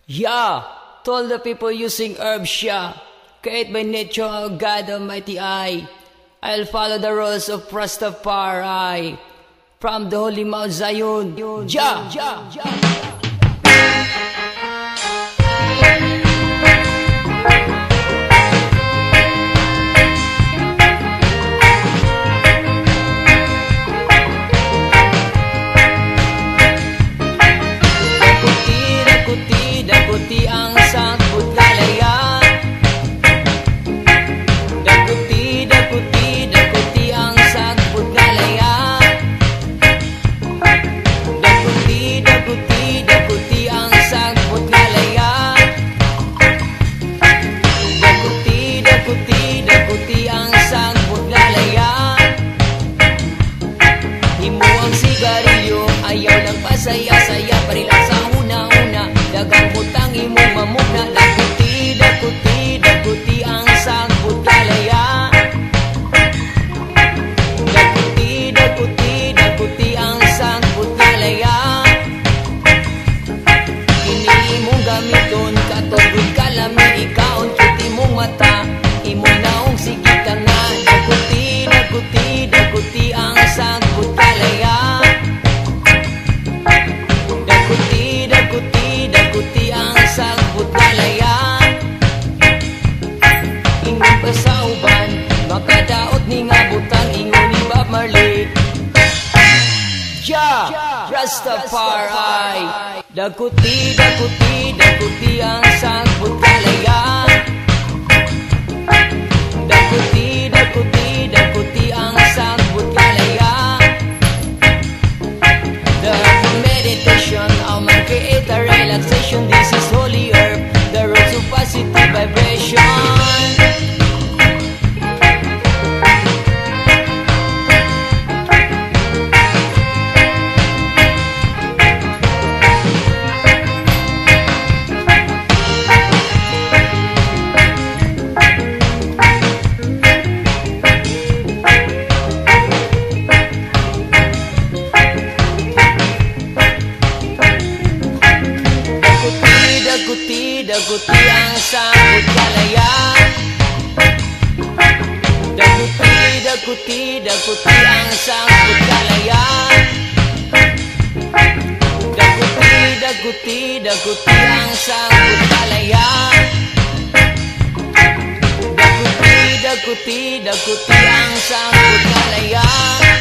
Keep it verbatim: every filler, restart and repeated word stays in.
Yeah, to all the people using herbs, yeah. Create by nature, O God Almighty, I. I'll follow the rules of Rastafari. From the holy Mount Zion, yeah, yeah, yeah. Daguti ang sangkot kalayan. Daguti, daguti, daguti ang sangkot kalayan. Daguti, daguti, daguti ang sangkot kalayan. Daguti, daguti, daguti ang sangkot kalayan. Himo ang sigarilyo, ayaw lang pasaya-saya, parilang sa una-una. Dagang butang imong mamuna. Daguti, daguti, daguti ang sangkot kalaya. Daguti, daguti, daguti ang sangkot kalaya. Kini imong gamiton, katulad kalami, ikaon kuti mong mata. Imong naong sige ka nga. Daguti, daguti, daguti ang sangkot kalaya. Daguti, daguti, daguti ang sangkot kalayan. Ingon pa sa uban, makadaot ni nga butang, ingon ni Bob Marley. Yeah, Rastafari. Daguti, daguti, daguti ang sangkot kalayan. Daguti, daguti, daguti ang sangkot kalayan. The meditation, I'll create a relaxation. This is holy herb, the road to positive vibration. Daguti, daguti ang sangkot kalayan. Daguti, daguti, daguti ang sangkot kalayan. Daguti, daguti, daguti ang sangkot kalayan. Daguti, daguti, daguti ang sangkot kalayan.